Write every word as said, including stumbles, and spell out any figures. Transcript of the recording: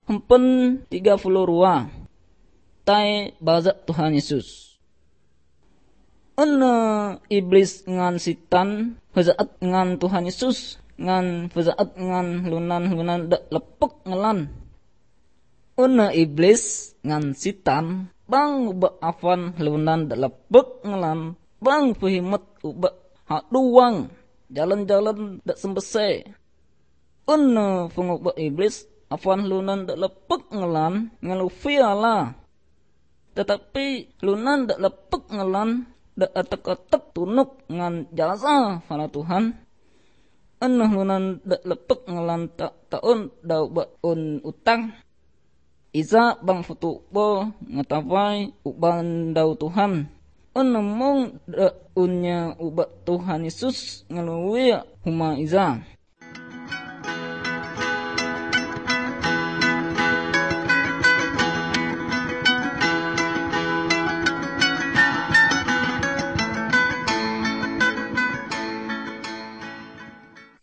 Hempen tiga puluh dua. Tai bazat Tuhan Yesus. Ena iblis ngan sitan fazaat ngan Tuhan Yesus ngan fazaat ngan lunan-lunan dak lepek ngelan. Ena iblis ngan sitan bang ubak afan lunan dak lepek ngelan bang fahimat ubak hak duang jalan-jalan dak sembese. Ena fungubak iblis afan lunan dak lepek ngelan ngalufiala. Tetapi lunan dak lepek ngelan dak atek-atek tunuk ngan jasa pada Tuhan. Enah lunan dak lepek ngelan tak taun dau ba un utang. Iza bang futu bo ngatawai uban dau Tuhan. Enah mong dak unnya ubat Tuhan Yesus ngalui huma iza.